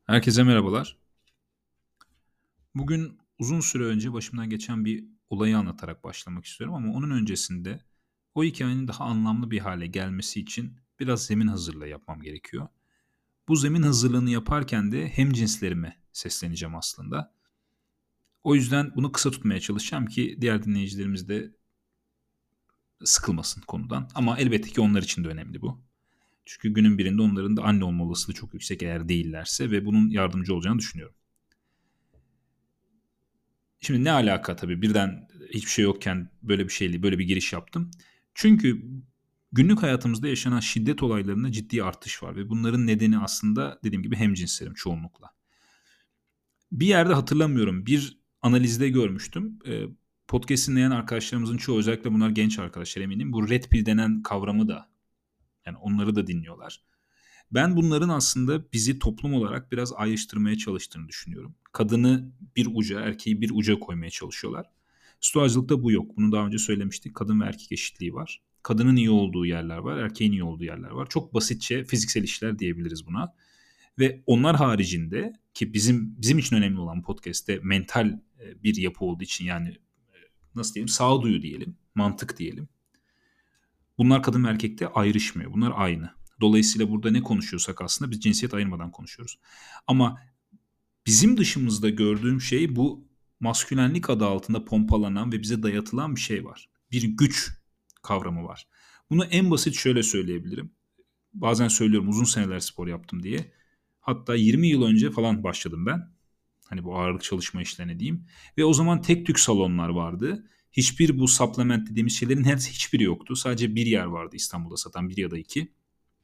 Herkese merhabalar. Bugün uzun süre önce başımdan geçen bir olayı anlatarak başlamak istiyorum ama onun öncesinde o hikayenin daha anlamlı bir hale gelmesi için biraz zemin hazırlığı yapmam gerekiyor. Bu zemin hazırlığını yaparken de hemcinslerime sesleneceğim aslında. O yüzden bunu kısa tutmaya çalışacağım ki diğer dinleyicilerimiz de sıkılmasın konudan. Ama elbette ki onlar için de önemli bu. Çünkü günün birinde onların da anne olma olasılığı çok yüksek eğer değillerse ve bunun yardımcı olacağını düşünüyorum. Şimdi ne alaka tabii birden hiçbir şey yokken böyle bir şeyle böyle bir giriş yaptım. Çünkü günlük hayatımızda yaşanan şiddet olaylarında ciddi artış var ve bunların nedeni aslında dediğim gibi hemcinslerim çoğunlukla. Bir yerde hatırlamıyorum bir analizde görmüştüm. Podcast dinleyen arkadaşlarımızın çoğu özellikle bunlar genç arkadaşlar eminim. Bu red pill denen kavramı da yani onları da dinliyorlar. Ben bunların aslında bizi toplum olarak biraz ayrıştırmaya çalıştığını düşünüyorum. Kadını bir uca, erkeği bir uca koymaya çalışıyorlar. Stoacılıkta bu yok. Bunu daha önce söylemiştik. Kadın ve erkek eşitliği var. Kadının iyi olduğu yerler var, erkeğin iyi olduğu yerler var. Çok basitçe fiziksel işler diyebiliriz buna. Ve onlar haricinde ki bizim için önemli olan podcast'te mental bir yapı olduğu için yani nasıl diyelim sağduyu diyelim, mantık diyelim. Bunlar kadın ve erkekte ayrışmıyor. Bunlar aynı. Dolayısıyla burada ne konuşuyorsak aslında biz cinsiyet ayırmadan konuşuyoruz. Ama bizim dışımızda gördüğüm şey bu maskülenlik adı altında pompalanan ve bize dayatılan bir şey var. Bir güç kavramı var. Bunu en basit şöyle söyleyebilirim. Bazen söylüyorum uzun seneler spor yaptım diye. Hatta 20 yıl önce falan başladım ben. Hani bu ağırlık çalışma işlerine diyeyim. Ve o zaman tek tük salonlar vardı. Hiçbir bu supplement dediğimiz şeylerin hiçbiri yoktu. Sadece bir yer vardı İstanbul'da satan bir ya da iki.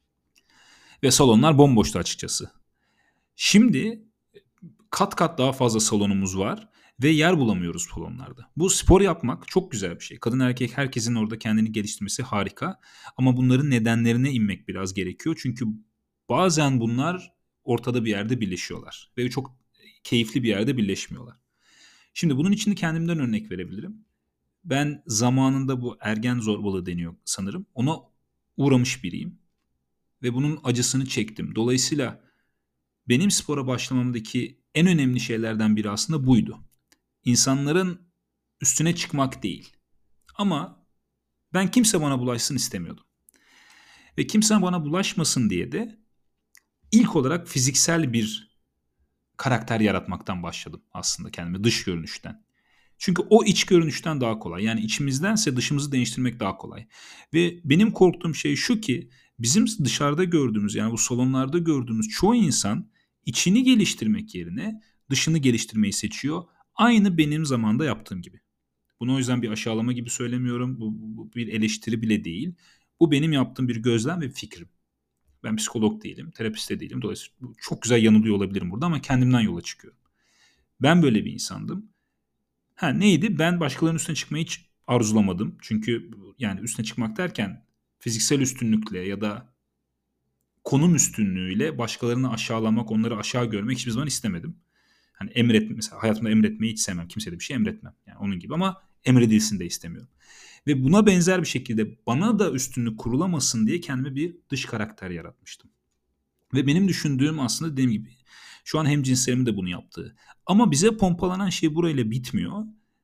Ve salonlar bomboştu açıkçası. Şimdi kat kat daha fazla salonumuz var ve yer bulamıyoruz salonlarda. Bu spor yapmak çok güzel bir şey. Kadın erkek herkesin orada kendini geliştirmesi harika. Ama bunların nedenlerine inmek biraz gerekiyor. Çünkü bazen bunlar ortada bir yerde birleşiyorlar. Ve çok keyifli bir yerde birleşmiyorlar. Şimdi bunun için de kendimden örnek verebilirim. Ben zamanında bu ergen zorbalığı deniyor sanırım. Ona uğramış biriyim. Ve bunun acısını çektim. Dolayısıyla benim spora başlamamdaki en önemli şeylerden biri aslında buydu. İnsanların üstüne çıkmak değil. Ama ben kimse bana bulaşsın istemiyordum. Ve kimse bana bulaşmasın diye de ilk olarak fiziksel bir karakter yaratmaktan başladım aslında kendime dış görünüşten. Çünkü o iç görünüşten daha kolay. Yani içimizdense dışımızı değiştirmek daha kolay. Ve benim korktuğum şey şu ki bizim dışarıda gördüğümüz yani bu salonlarda gördüğümüz çoğu insan içini geliştirmek yerine dışını geliştirmeyi seçiyor. Aynı benim zamanda yaptığım gibi. Bunu o yüzden bir aşağılama gibi söylemiyorum. Bu bir eleştiri bile değil. Bu benim yaptığım bir gözlem ve fikrim. Ben psikolog değilim, terapist de değilim. Dolayısıyla çok güzel yanılıyor olabilirim burada ama kendimden yola çıkıyorum. Ben böyle bir insandım. Ha neydi? Ben başkalarının üstüne çıkmayı hiç arzulamadım. Çünkü yani üstüne çıkmak derken fiziksel üstünlükle ya da konum üstünlüğüyle başkalarını aşağılamak, onları aşağı görmek hiçbir zaman istemedim. Hani mesela hayatımda emretmeyi hiç sevmem. Kimseye de bir şey emretmem. Yani onun gibi ama emredilsin de istemiyorum. Ve buna benzer bir şekilde bana da üstünlük kurulamasın diye kendime bir dış karakter yaratmıştım. Ve benim düşündüğüm aslında dediğim gibi şu an hemcinslerimin de bunu yaptığı. Ama bize pompalanan şey burayla bitmiyor.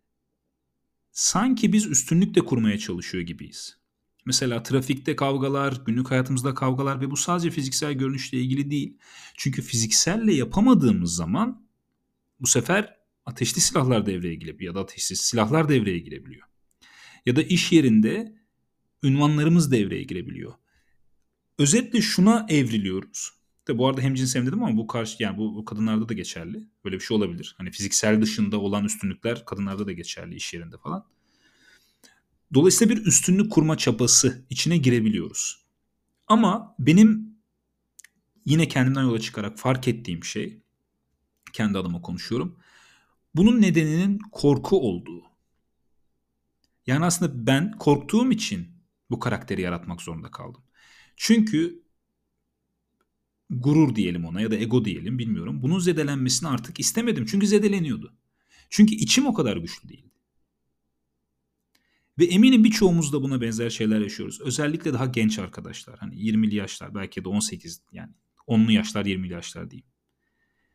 Sanki biz üstünlük de kurmaya çalışıyor gibiyiz. Mesela trafikte kavgalar, günlük hayatımızda kavgalar ve bu sadece fiziksel görünüşle ilgili değil. Çünkü fizikselle yapamadığımız zaman bu sefer ateşli silahlar devreye girebiliyor ya da ateşsiz silahlar devreye girebiliyor. Ya da iş yerinde ünvanlarımız devreye girebiliyor. Özetle şuna evriliyoruz. Tabi bu arada hemcinsel dedim ama bu karşı yani bu kadınlarda da geçerli. Böyle bir şey olabilir. Hani fiziksel dışında olan üstünlükler kadınlarda da geçerli iş yerinde falan. Dolayısıyla bir üstünlük kurma çabası içine girebiliyoruz. Ama benim yine kendimden yola çıkarak fark ettiğim şey, kendi adıma konuşuyorum. Bunun nedeninin korku olduğu. Yani aslında ben korktuğum için bu karakteri yaratmak zorunda kaldım. Çünkü gurur diyelim ona ya da ego diyelim bilmiyorum. Bunun zedelenmesini artık istemedim. Çünkü zedeleniyordu. Çünkü içim o kadar güçlü değildi. Ve eminim birçoğumuz da buna benzer şeyler yaşıyoruz. Özellikle daha genç arkadaşlar. Hani 20'li yaşlar belki de 18 yani 10'lu yaşlar 20'li yaşlar diyeyim.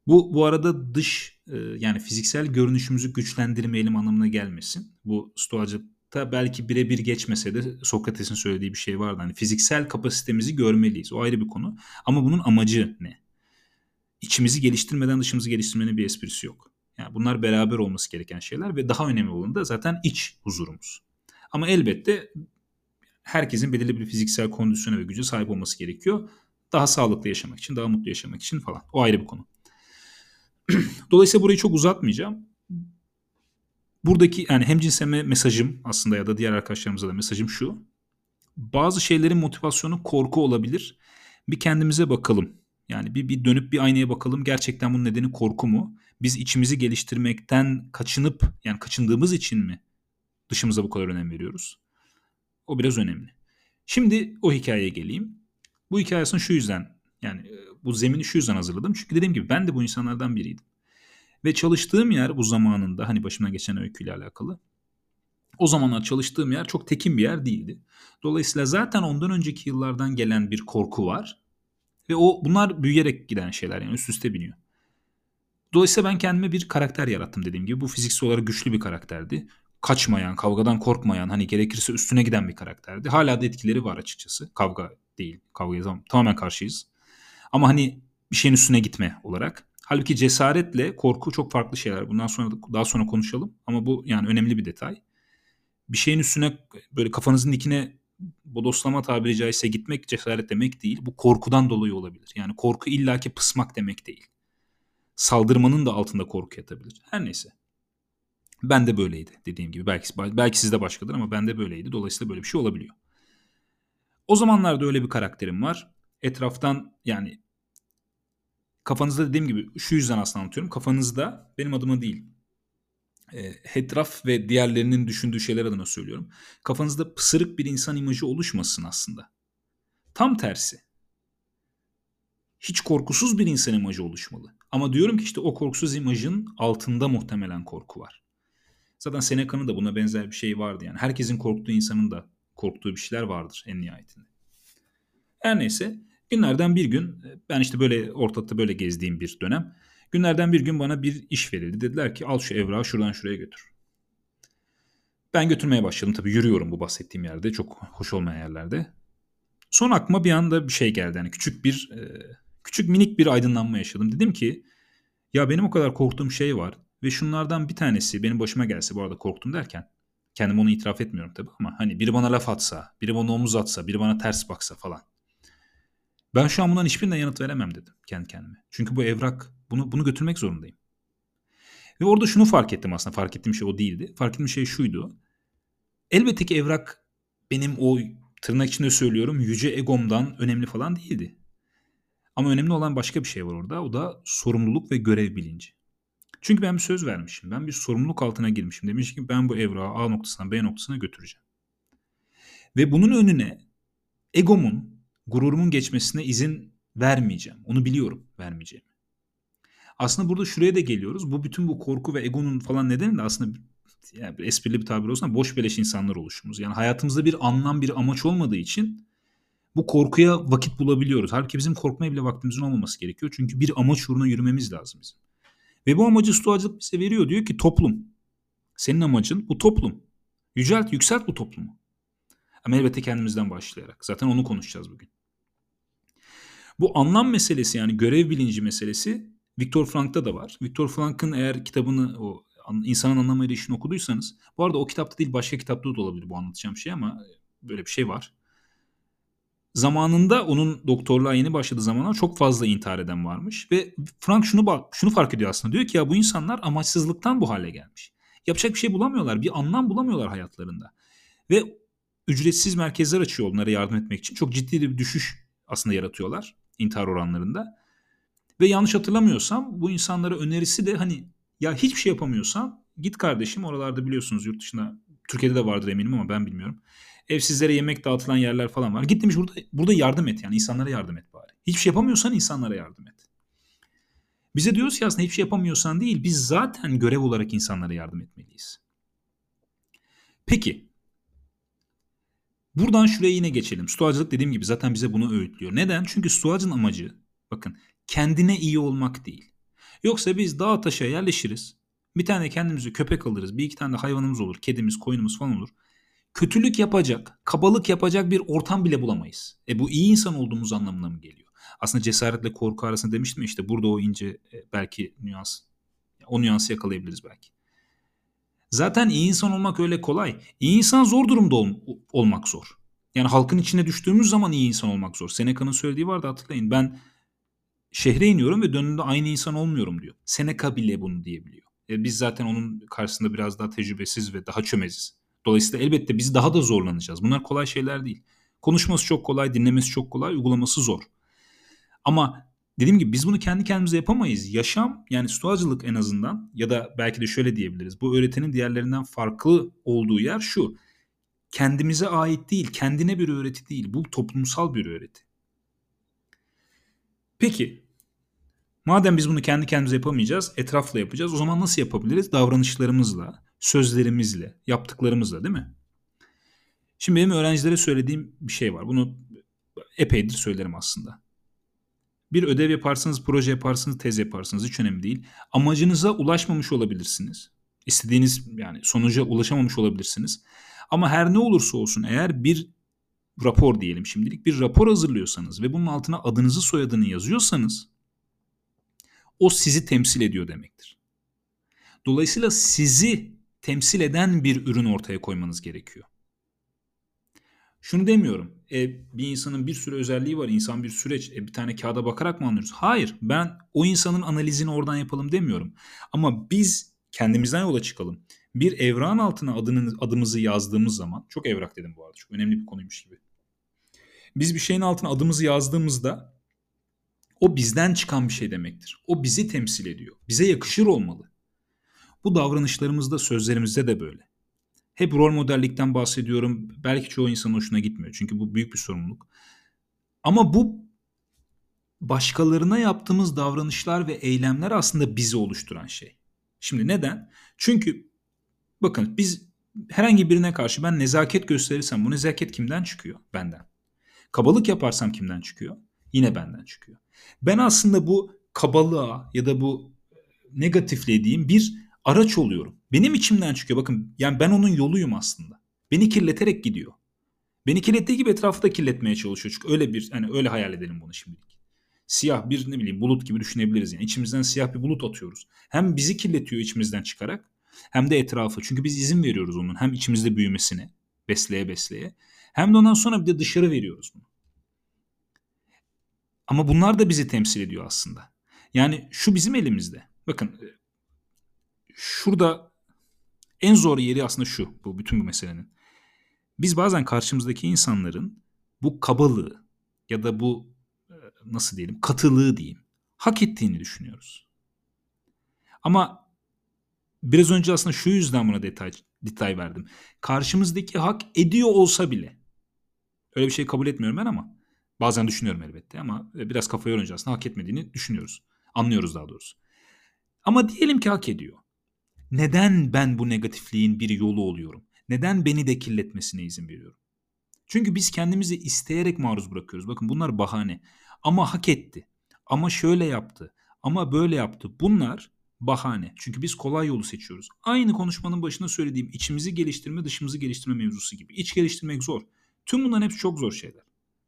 Bu arada yani fiziksel görünüşümüzü güçlendirmeyelim anlamına gelmesin. Bu Stoacılıkta belki birebir geçmese de Sokrates'in söylediği bir şey vardı. Hani fiziksel kapasitemizi görmeliyiz. O ayrı bir konu. Ama bunun amacı ne? İçimizi geliştirmeden dışımızı geliştirmenin bir esprisi yok. Yani bunlar beraber olması gereken şeyler ve daha önemli olan da zaten iç huzurumuz. Ama elbette herkesin belirli bir fiziksel kondisyona ve güce sahip olması gerekiyor. Daha sağlıklı yaşamak için, daha mutlu yaşamak için falan. O ayrı bir konu. Dolayısıyla burayı çok uzatmayacağım. Buradaki yani hemcinseme mesajım aslında ya da diğer arkadaşlarımıza da mesajım şu. Bazı şeylerin motivasyonu korku olabilir. Bir kendimize bakalım. Yani bir dönüp bir aynaya bakalım. Gerçekten bunun nedeni korku mu? Biz içimizi geliştirmekten yani kaçındığımız için mi dışımıza bu kadar önem veriyoruz? O biraz önemli. Şimdi o hikayeye geleyim. Bu hikayesini şu yüzden yani bu zemini şu yüzden hazırladım. Çünkü dediğim gibi ben de bu insanlardan biriydim. Ve çalıştığım yer bu zamanında hani başımdan geçen öyküyle alakalı. O zamanlar çalıştığım yer çok tekin bir yer değildi. Dolayısıyla zaten ondan önceki yıllardan gelen bir korku var. Ve bunlar büyüyerek giden şeyler yani üst üste biniyor. Dolayısıyla ben kendime bir karakter yarattım dediğim gibi. Bu fiziksel olarak güçlü bir karakterdi. Kaçmayan, kavgadan korkmayan, hani gerekirse üstüne giden bir karakterdi. Hala da etkileri var açıkçası. Kavga değil, kavgaya tamamen karşıyız. Ama hani bir şeyin üstüne gitme olarak. Halbuki cesaretle korku çok farklı şeyler. Bundan sonra daha sonra konuşalım. Ama bu yani önemli bir detay. Bir şeyin üstüne böyle kafanızın dikine bodoslama tabiri caizse gitmek cesaret demek değil. Bu korkudan dolayı olabilir. Yani korku illaki pısmak demek değil. Saldırmanın da altında korku yatabilir. Her neyse. Ben de böyleydi dediğim gibi. Belki sizde başkadır ama ben de böyleydi. Dolayısıyla böyle bir şey olabiliyor. O zamanlarda öyle bir karakterim var. Etraftan yani kafanızda dediğim gibi şu yüzden aslında anlatıyorum. Kafanızda benim adıma değil. Etraf ve diğerlerinin düşündüğü şeyler adına söylüyorum. Kafanızda pısırık bir insan imajı oluşmasın aslında. Tam tersi. Hiç korkusuz bir insan imajı oluşmalı. Ama diyorum ki işte o korkusuz imajın altında muhtemelen korku var. Zaten Seneca'nın da buna benzer bir şey vardı yani. Herkesin korktuğu insanın da korktuğu bir şeyler vardır en nihayetinde. Her neyse günlerden bir gün ben işte böyle ortalıkta böyle gezdiğim bir dönem. Günlerden bir gün bana bir iş verildi. Dediler ki al şu evrağı şuradan şuraya götür. Ben götürmeye başladım. Tabii yürüyorum bu bahsettiğim yerde. Çok hoş olmayan yerlerde. Son aklıma bir anda bir şey geldi. Yani küçük minik bir aydınlanma yaşadım. Dedim ki ya benim o kadar korktuğum şey var. Ve şunlardan bir tanesi benim başıma gelse bu arada korktum derken. Kendim onu itiraf etmiyorum tabii ama hani biri bana laf atsa, biri bana omuz atsa, biri bana ters baksa falan. Ben şu an bundan hiçbirine yanıt veremem dedim kendi kendime. Çünkü bu evrak bunu götürmek zorundayım. Ve orada şunu fark ettim aslında. Fark ettiğim şey o değildi. Fark ettiğim şey şuydu. Elbette ki evrak benim o tırnak içinde söylüyorum yüce egomdan önemli falan değildi. Ama önemli olan başka bir şey var orada. O da sorumluluk ve görev bilinci. Çünkü ben bir söz vermişim. Ben bir sorumluluk altına girmişim. Demişim ki ben bu evrağı A noktasından B noktasına götüreceğim. Ve bunun önüne egomun, gururumun geçmesine izin vermeyeceğim. Onu biliyorum vermeyeceğim. Aslında burada şuraya da geliyoruz. Bütün bu korku ve egonun falan nedeni de aslında yani esprili bir tabir olsun ama boş beleş insanlar oluşumuz. Yani hayatımızda bir anlam, bir amaç olmadığı için bu korkuya vakit bulabiliyoruz. Halbuki bizim korkmaya bile vaktimizin olmaması gerekiyor. Çünkü bir amaç uğruna yürümemiz lazım bizim. Ve bu amacı Stoacılık bize veriyor. Diyor ki toplum. Senin amacın bu toplum. Yükselt bu toplumu. Ama elbette kendimizden başlayarak. Zaten onu konuşacağız bugün. Bu anlam meselesi yani görev bilinci meselesi Viktor Frankl'ta da var. Viktor Frankl'ın eğer kitabını o insanın anlamı ilişkin okuduysanız bu arada o kitapta değil başka kitapta da olabilir bu anlatacağım şey ama böyle bir şey var. Zamanında onun doktorluğa yeni başladığı zamanlar çok fazla intihar eden varmış ve Frank şunu fark ediyor aslında. Diyor ki ya bu insanlar amaçsızlıktan bu hale gelmiş. Yapacak bir şey bulamıyorlar, bir anlam bulamıyorlar hayatlarında. Ve ücretsiz merkezler açıyor onlara yardım etmek için. Çok ciddi bir düşüş aslında yaratıyorlar intihar oranlarında. Ve yanlış hatırlamıyorsam bu insanlara önerisi de hani ya hiçbir şey yapamıyorsan git kardeşim oralarda biliyorsunuz yurt dışında Türkiye'de de vardır eminim ama ben bilmiyorum. Evsizlere yemek dağıtılan yerler falan var. Git demiş burada yardım et yani insanlara yardım et bari. Hiçbir şey yapamıyorsan insanlara yardım et. Bize diyoruz ki aslında hiçbir şey yapamıyorsan değil biz zaten görev olarak insanlara yardım etmeliyiz. Peki buradan şuraya yine geçelim. Stoacılık dediğim gibi zaten bize bunu öğütlüyor. Neden? Çünkü Stoacın amacı bakın kendine iyi olmak değil. Yoksa biz dağa taşa yerleşiriz. Bir tane kendimize köpek alırız. Bir iki tane de hayvanımız olur. Kedimiz, koyunumuz falan olur. Kötülük yapacak, kabalık yapacak bir ortam bile bulamayız. Bu iyi insan olduğumuz anlamına mı geliyor? Aslında cesaretle korku arasında demiştim ya, işte burada o ince belki nüans. O nüansı yakalayabiliriz belki. Zaten iyi insan olmak öyle kolay. İyi insan zor durumda olmak zor. Yani halkın içine düştüğümüz zaman iyi insan olmak zor. Seneca'nın söylediği vardı, hatırlayın. Ben şehre iniyorum ve döndüğümde aynı insan olmuyorum diyor. Seneca bile bunu diyebiliyor. Biz zaten onun karşısında biraz daha tecrübesiz ve daha çömeziz. Dolayısıyla elbette biz daha da zorlanacağız. Bunlar kolay şeyler değil. Konuşması çok kolay, dinlemesi çok kolay, uygulaması zor. Ama dediğim gibi biz bunu kendi kendimize yapamayız. Yaşam, yani stoacılık en azından, ya da belki de şöyle diyebiliriz. Bu öğretinin diğerlerinden farklı olduğu yer şu: kendimize ait değil, kendine bir öğreti değil. Bu toplumsal bir öğreti. Peki, madem biz bunu kendi kendimize yapamayacağız, etrafla yapacağız. O zaman nasıl yapabiliriz? Davranışlarımızla, sözlerimizle, yaptıklarımızla, değil mi? Şimdi benim öğrencilere söylediğim bir şey var. Bunu epeydir söylerim aslında. Bir ödev yaparsınız, proje yaparsınız, tez yaparsınız, hiç önemli değil. Amacınıza ulaşmamış olabilirsiniz. İstediğiniz, yani sonuca ulaşamamış olabilirsiniz. Ama her ne olursa olsun, eğer bir rapor diyelim şimdilik, bir rapor hazırlıyorsanız ve bunun altına adınızı, soyadını yazıyorsanız, o sizi temsil ediyor demektir. Dolayısıyla sizi temsil eden bir ürün ortaya koymanız gerekiyor. Şunu demiyorum. Bir insanın bir sürü özelliği var. İnsan bir süreç. Bir tane kağıda bakarak mı anlıyoruz? Hayır. Ben o insanın analizini oradan yapalım demiyorum. Ama biz kendimizden yola çıkalım. Bir evrakın altına adımızı yazdığımız zaman, çok evrak dedim bu arada, çok önemli bir konuymuş gibi. Biz bir şeyin altına adımızı yazdığımızda o bizden çıkan bir şey demektir. O bizi temsil ediyor. Bize yakışır olmalı. Bu davranışlarımızda, sözlerimizde de böyle. Hep rol modellikten bahsediyorum. Belki çoğu insanın hoşuna gitmiyor. Çünkü bu büyük bir sorumluluk. Ama bu başkalarına yaptığımız davranışlar ve eylemler aslında bizi oluşturan şey. Şimdi neden? Çünkü bakın, biz herhangi birine karşı ben nezaket gösterirsem, bu nezaket kimden çıkıyor? Benden. Kabalık yaparsam kimden çıkıyor? Yine benden çıkıyor. Ben aslında bu kabalığa ya da bu negatifliğe diyeyim bir araç oluyorum. Benim içimden çıkıyor. Bakın, yani ben onun yoluyum aslında. Beni kirleterek gidiyor. Beni kirlettiği gibi etrafı da kirletmeye çalışıyor. Çünkü öyle bir, hani öyle hayal edelim bunu şimdilik. Siyah bir, ne bileyim, bulut gibi düşünebiliriz yani. İçimizden siyah bir bulut atıyoruz. Hem bizi kirletiyor içimizden çıkarak, hem de etrafı. Çünkü biz izin veriyoruz onun hem içimizde büyümesine, besleye besleye. Hem de ondan sonra bir de dışarı veriyoruz bunu. Ama bunlar da bizi temsil ediyor aslında. Yani şu bizim elimizde. Bakın, şurada en zor yeri aslında şu, bu bütün bu meselenin. Biz bazen karşımızdaki insanların bu kabalığı ya da bu nasıl diyelim, katılığı diyeyim, hak ettiğini düşünüyoruz. Ama biraz önce aslında şu yüzden buna detay verdim. Karşımızdaki hak ediyor olsa bile, öyle bir şey kabul etmiyorum ben ama bazen düşünüyorum elbette, ama biraz kafayı yorunca aslında hak etmediğini düşünüyoruz. Anlıyoruz daha doğrusu. Ama diyelim ki hak ediyor. Neden ben bu negatifliğin bir yolu oluyorum? Neden beni de kirletmesine izin veriyorum? Çünkü biz kendimizi isteyerek maruz bırakıyoruz. Bakın, bunlar bahane. Ama hak etti. Ama şöyle yaptı. Ama böyle yaptı. Bunlar bahane. Çünkü biz kolay yolu seçiyoruz. Aynı konuşmanın başında söylediğim içimizi geliştirme, dışımızı geliştirme mevzusu gibi. İç geliştirmek zor. Tüm bunların hepsi çok zor şeyler.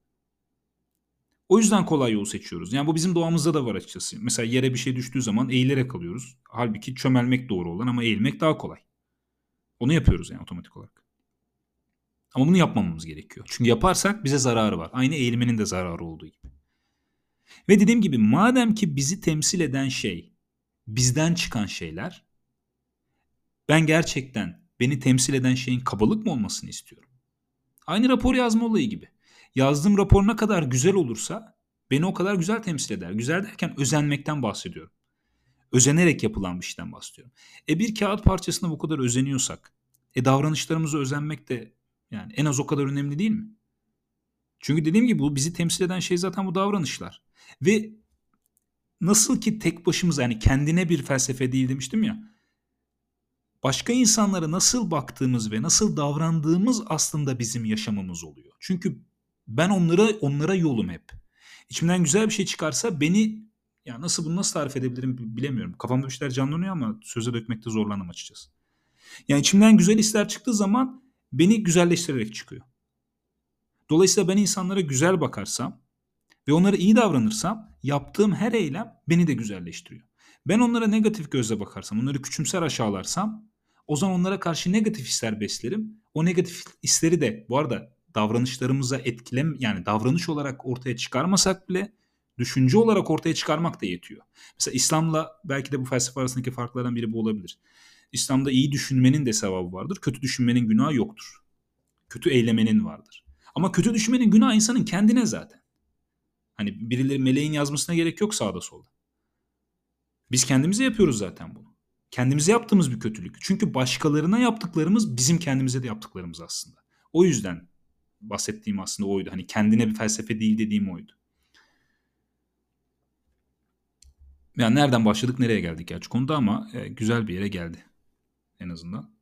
O yüzden kolay yolu seçiyoruz. Yani bu bizim doğamızda da var açıkçası. Mesela yere bir şey düştüğü zaman eğilerek kalıyoruz. Halbuki çömelmek doğru olan ama eğilmek daha kolay. Onu yapıyoruz yani otomatik olarak. Ama bunu yapmamamız gerekiyor. Çünkü yaparsak bize zararı var. Aynı eğilmenin de zararı olduğu gibi. Ve dediğim gibi, madem ki bizi temsil eden şey bizden çıkan şeyler, ben gerçekten beni temsil eden şeyin kabalık mı olmasını istiyorum? Aynı rapor yazma olayı gibi. Yazdığım rapor ne kadar güzel olursa beni o kadar güzel temsil eder. Güzel derken özenmekten bahsediyorum. Özenerek yapılan bir şeyden bahsediyorum. Bir kağıt parçasına bu kadar özeniyorsak, davranışlarımıza özenmek de yani en az o kadar önemli değil mi? Çünkü dediğim gibi bu bizi temsil eden şey zaten bu davranışlar. Ve nasıl ki tek başımıza, yani kendine bir felsefe değil demiştim ya, başka insanlara nasıl baktığımız ve nasıl davrandığımız aslında bizim yaşamımız oluyor. Çünkü ben onlara yolum hep. İçimden güzel bir şey çıkarsa beni Ya bunu nasıl tarif edebilirim bilemiyorum. Kafamda bir şeyler canlanıyor ama söze dökmekte zorlandım açıkçası. Yani içimden güzel hisler çıktığı zaman beni güzelleştirerek çıkıyor. Dolayısıyla ben insanlara güzel bakarsam ve onlara iyi davranırsam yaptığım her eylem beni de güzelleştiriyor. Ben onlara negatif gözle bakarsam, onları küçümser aşağılarsam o zaman onlara karşı negatif hisler beslerim. O negatif hisleri de bu arada davranışlarımıza yani davranış olarak ortaya çıkarmasak bile düşünce olarak ortaya çıkarmak da yetiyor. Mesela İslam'la belki de bu felsefe arasındaki farklardan biri bu olabilir. İslam'da iyi düşünmenin de sevabı vardır. Kötü düşünmenin günahı yoktur. Kötü eylemenin vardır. Ama kötü düşünmenin günahı insanın kendine zaten. Hani birileri meleğin yazmasına gerek yok sağda solda. Biz kendimize yapıyoruz zaten bunu. Kendimize yaptığımız bir kötülük. Çünkü başkalarına yaptıklarımız bizim kendimize de yaptıklarımız aslında. O yüzden bahsettiğim aslında oydu. Hani kendine bir felsefe değil dediğim oydu. Yani nereden başladık nereye geldik gerçi konuda ama güzel bir yere geldi en azından.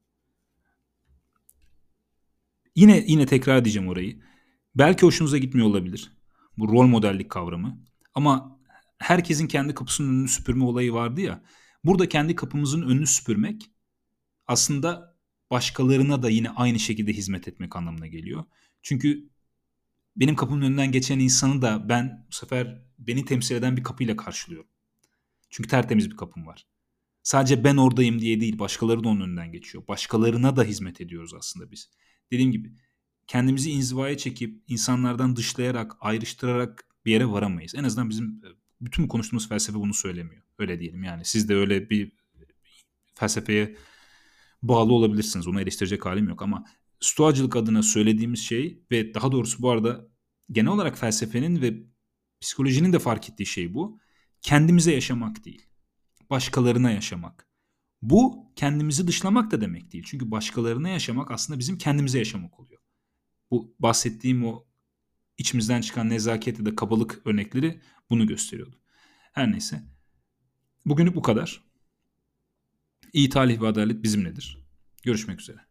Yine tekrar edeceğim orayı. Belki hoşunuza gitmiyor olabilir. Bu rol modellik kavramı. Ama herkesin kendi kapısının önünü süpürme olayı vardı ya. Burada kendi kapımızın önünü süpürmek aslında başkalarına da yine aynı şekilde hizmet etmek anlamına geliyor. Çünkü benim kapımın önünden geçen insanı da ben bu sefer beni temsil eden bir kapıyla karşılıyorum. Çünkü tertemiz bir kapım var. Sadece ben oradayım diye değil, başkaları da onun önünden geçiyor. Başkalarına da hizmet ediyoruz aslında biz. Dediğim gibi kendimizi inzivaya çekip insanlardan dışlayarak, ayrıştırarak bir yere varamayız. En azından bizim bütün konuştuğumuz felsefe bunu söylemiyor. Öyle diyelim yani. Siz de öyle bir felsefeye bağlı olabilirsiniz. Onu eleştirecek halim yok ama stoacılık adına söylediğimiz şey ve daha doğrusu bu arada genel olarak felsefenin ve psikolojinin de fark ettiği şey bu. Kendimize yaşamak değil, başkalarına yaşamak. Bu kendimizi dışlamak da demek değil. Çünkü başkalarına yaşamak aslında bizim kendimize yaşamak oluyor. Bu bahsettiğim o içimizden çıkan nezaket ya da kabalık örnekleri bunu gösteriyordu. Her neyse. Bugünlük bu kadar. İyi talih ve adalet bizimledir. Görüşmek üzere.